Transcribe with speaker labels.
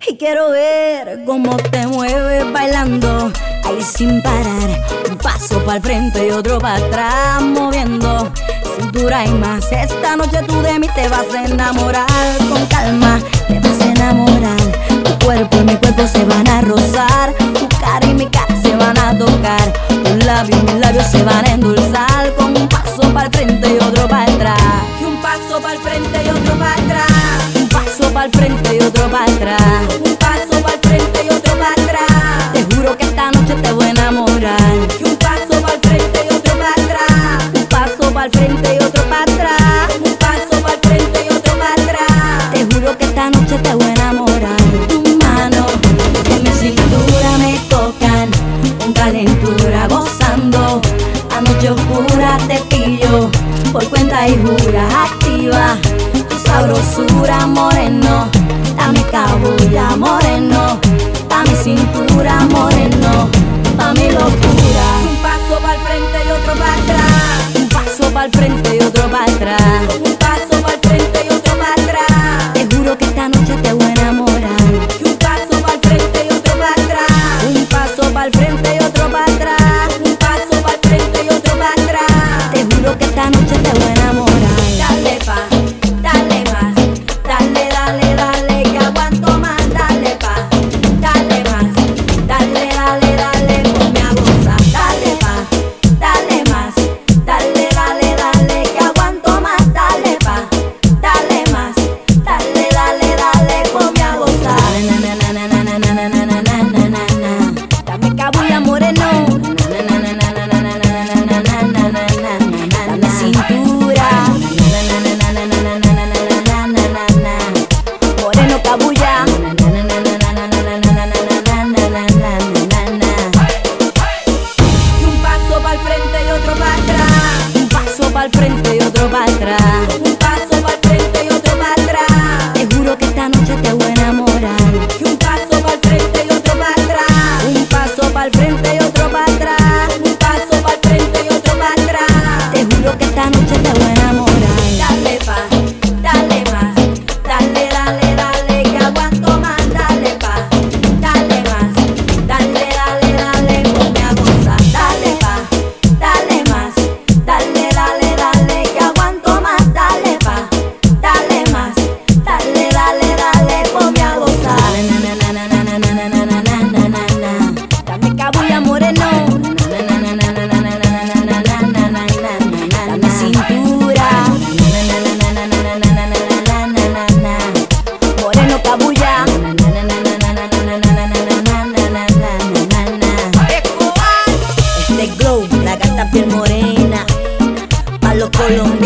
Speaker 1: Y quiero ver cómo te mueves bailando ahí sin parar. Un paso para el frente y otro para atrás, moviendo cintura y más. Esta noche tú de mí te vas a enamorar. Con calma te vas a enamorar. Tu cuerpo y mi cuerpo se van a rozar. Tu cara y mi cara se van a tocar. Tus labios y mis labios se van a endulzar. Con un paso para el frente y otro para atrás. Y un paso para el frente y otro para atrás. Un paso para el frente y otro para atrás. Un paso para el frente y otro para atrás. Te juro que esta noche te voy a enamorar. Y un paso para el frente y otro para atrás. Un paso para el frente y otro para atrás. Un paso para el frente y otro para atrás. Te juro que esta noche te voy a enamorar. Tus manos en mi cintura me tocan con calentura, gozando. Anoche oscura te pillo por cuenta y jura. Activa tu sabrosura, moreno. Dame cabulla, moreno. Dame cintura, moreno. Pa' mi locura. Un paso para el frente y otro para atrás. Un paso para el frente y otro para atrás. Un paso para el frente y otro para atrás. Te juro que esta noche te voy a enamorar. Y un paso para el frente y otro para atrás. Un paso para el frente y otro para atrás. Un paso para el frente y otro para atrás. Te juro que esta noche te voy a enamorar. Dale pa, dale más. Dale, dale, dale, que aguanto más. Dale pa, dale más. Dale, dale, dale, ponme a gozar. Dale pa, dale más. Dale, dale, dale, que aguanto más. Dale pa, dale más. Dale, dale, dale, ponme a gozar. Na na na na na na na na na na na na na. Dame cabulla, moreno. Na na na na na na na na na na na na na na. Dame cintura. Na na na na na na na na na na na na na. Moreno cabulla. Na na na na na na na na na na na na na na. Y un paso para el frente y otro para atrás. Un paso para el frente y otro para atrás. Un paso para el frente y otro para atrás. Te juro que esta noche te voy a enamorar. Y un paso para el frente y otro para atrás. Un paso para el frente y otro para atrás. Un paso para el frente y otro para atrás. Te juro que esta noche te voy a enamorar. Dale pa, dale más. Dale, dale, dale, que aguanto más. Dale pa, dale más. Dale, dale, dale, ponme a gozar. Dale pa, dale más. Dale, dale, dale, que aguanto más. Dale pa, dale más. Dale, dale, dale, ponme a gozar. Na na na na na na na na na na na na na. Dame cabulla, moreno. Na na na na na na na na na na na na na na. Dame cintura. Na na na na na na na na na na na na na. Moreno cabulla. Na na na na na na na na na na na na na na. Este Glow, la gata piel morena, pa' los colombianos.